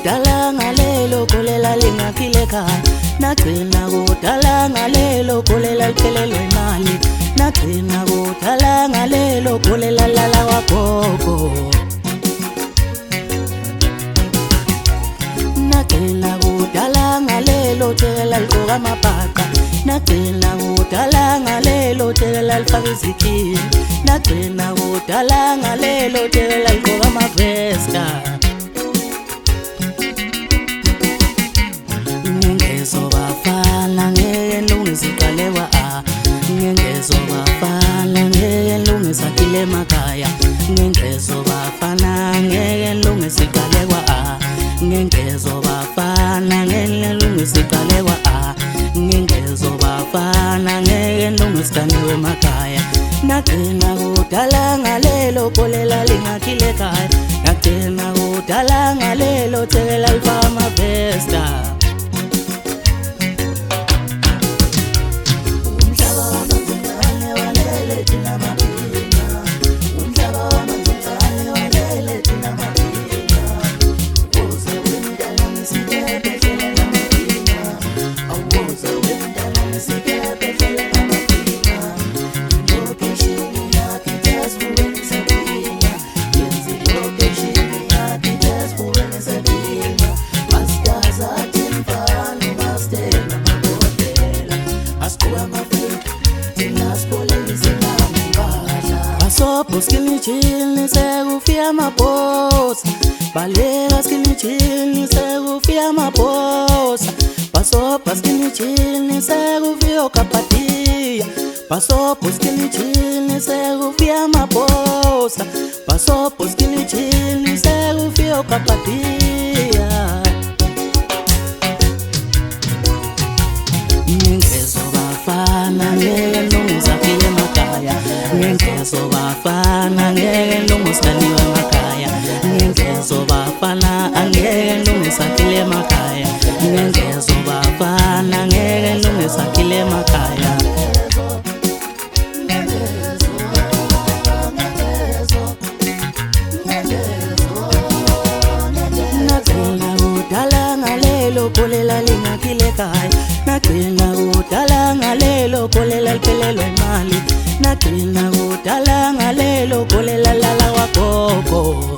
kudala ngalelo kolela lingakhile ekhaya, nagcina kudala ngalelo kolela liphelelwe imali, nagcina kudala ngalelo kolela lala wagogo, nagcina kudala ngalelo thekela ligqoka amabhaca, nagcina kudala ngalelo thekela lifaka izikhiye, nagcina kudala ngalelo thekela ligqoka amavesta. Ngezobafana ngeke lungiziqalewa ngezobafana ngeke lungisakhile emakhaya, ngezobafana ngeke lungiziqalewa ngezobafana ngeke lungiziqalewa ngezobafana ngeke lungisigcaniwe emakhaya, nagcina kudala ngalelo kolela lingakhile ekhaya, nagcina kudala ngalelo thekela lifaka amavesta. Pasopo skini chilni segufia maposa, balera skini chilni segufia maposa, pasopo skini chilni segufio kapatia, pasopo skini chilni segufia maposa, pasopo skini chilni segufio kapatia. Ngezobafana ngeke lungisakhile emakhaya, ngezobafana ngeke lungisigcaniwe emakhaya, ngezobafana angeke lungisakhile emakhaya, ngezobafana ngeke lungisakhile emakhaya. Nagcina kudala ngalelo kolela lingakhile ekhaya, nagcina kudala ngalelo kolela liphelelwe imali, nagcina kudala ngalelo kolela lala wagogo.